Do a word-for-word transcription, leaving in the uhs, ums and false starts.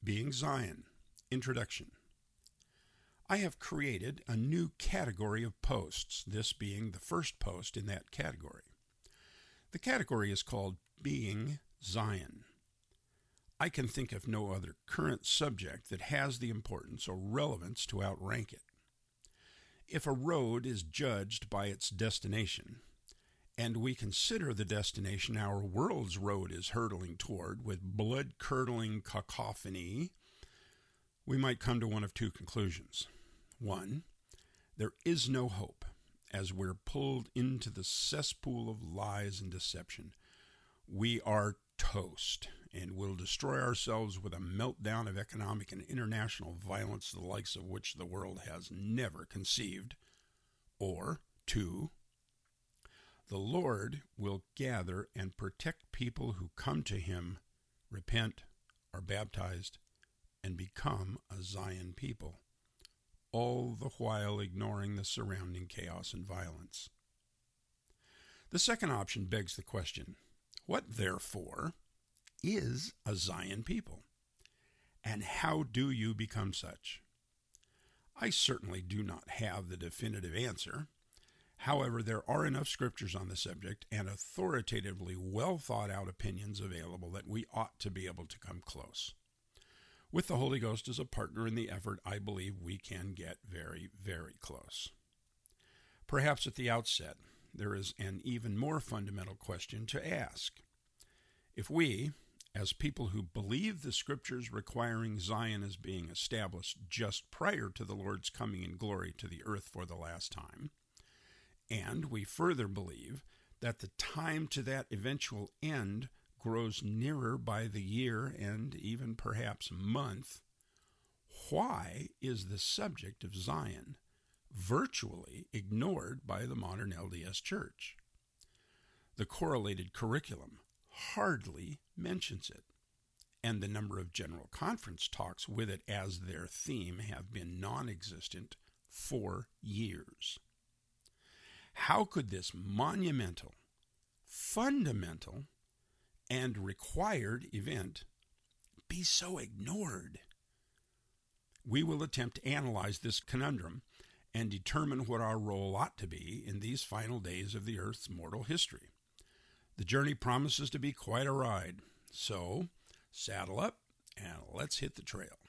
Being Zion. Introduction. I have created a new category of posts, this being the first post in that category. The category is called Being Zion. I can think of no other current subject that has the importance or relevance to outrank it. If a road is judged by its destination, and we consider the destination our world's road is hurtling toward with blood-curdling cacophony, we might come to one of two conclusions. One, there is no hope as we're pulled into the cesspool of lies and deception. We are toast and will destroy ourselves with a meltdown of economic and international violence the likes of which the world has never conceived. Or, two, the Lord will gather and protect people who come to him, repent, are baptized, and become a Zion people, all the while ignoring the surrounding chaos and violence. The second option begs the question, what, therefore, is a Zion people? And how do you become such? I certainly do not have the definitive answer. However, there are enough scriptures on the subject and authoritatively well thought out opinions available that we ought to be able to come close. With the Holy Ghost as a partner in the effort, I believe we can get very, very close. Perhaps at the outset, there is an even more fundamental question to ask. If we, as people who believe the scriptures requiring Zion as being established just prior to the Lord's coming in glory to the earth for the last time, and we further believe that the time to that eventual end grows nearer by the year and even perhaps month, why is the subject of Zion virtually ignored by the modern L D S Church? The correlated curriculum hardly mentions it, and the number of General Conference talks with it as their theme have been non-existent for years. How could this monumental, fundamental, and required event be so ignored? We will attempt to analyze this conundrum and determine what our role ought to be in these final days of the earth's mortal history. The journey promises to be quite a ride, so saddle up and let's hit the trail.